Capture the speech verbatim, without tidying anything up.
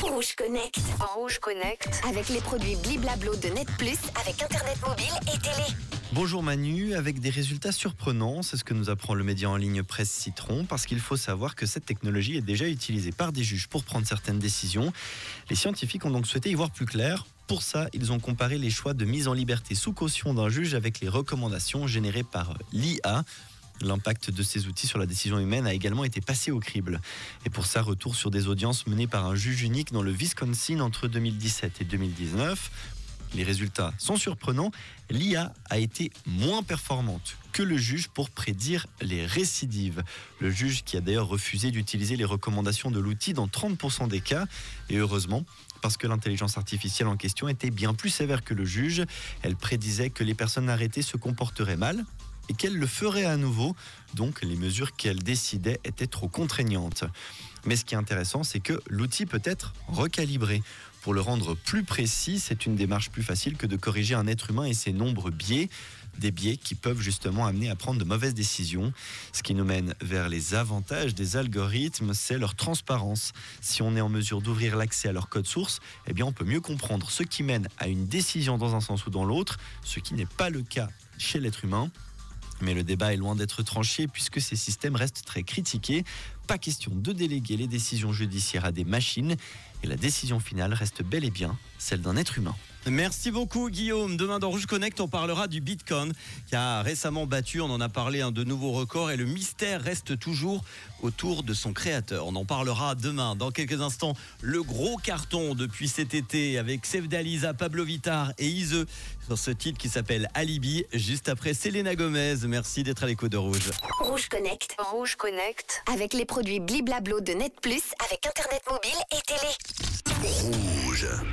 Rouge Connect. En Rouge Connect. Avec les produits Bliblablo de Net Plus, avec Internet mobile et télé. Bonjour Manu, avec des résultats surprenants, c'est ce que nous apprend le média en ligne Presse Citron, parce qu'il faut savoir que cette technologie est déjà utilisée par des juges pour prendre certaines décisions. Les scientifiques ont donc souhaité y voir plus clair. Pour ça, ils ont comparé les choix de mise en liberté sous caution d'un juge avec les recommandations générées par l'I A. L'impact de ces outils sur la décision humaine a également été passé au crible. Et pour ça, retour sur des audiences menées par un juge unique dans le Wisconsin entre deux mille dix-sept et deux mille dix-neuf. Les résultats sont surprenants. L'I A a été moins performante que le juge pour prédire les récidives. Le juge qui a d'ailleurs refusé d'utiliser les recommandations de l'outil dans trente pour cent des cas. Et heureusement, parce que l'intelligence artificielle en question était bien plus sévère que le juge. Elle prédisait que les personnes arrêtées se comporteraient mal et qu'elle le ferait à nouveau. Donc les mesures qu'elle décidait étaient trop contraignantes. Mais ce qui est intéressant, c'est que l'outil peut être recalibré. Pour le rendre plus précis, c'est une démarche plus facile que de corriger un être humain et ses nombreux biais. Des biais qui peuvent justement amener à prendre de mauvaises décisions. Ce qui nous mène vers les avantages des algorithmes, c'est leur transparence. Si on est en mesure d'ouvrir l'accès à leur code source, eh bien on peut mieux comprendre ce qui mène à une décision dans un sens ou dans l'autre, ce qui n'est pas le cas chez l'être humain. Mais le débat est loin d'être tranché puisque ces systèmes restent très critiqués. Pas question de déléguer les décisions judiciaires à des machines et la décision finale reste bel et bien celle d'un être humain. Merci beaucoup Guillaume. Demain dans Rouge Connect, on parlera du Bitcoin qui a récemment battu, on en a parlé, un de nouveaux records et le mystère reste toujours autour de son créateur. On en parlera demain. Dans quelques instants, le gros carton depuis cet été avec Sevdaliza, Pablo Vittar et Ize sur ce titre qui s'appelle Alibi, juste après Selena Gomez. Merci d'être à l'écoute de Rouge. Rouge Connect. En Rouge Connect. Avec les produits Bliblablo de Net Plus, avec Internet mobile et télé. Rouge.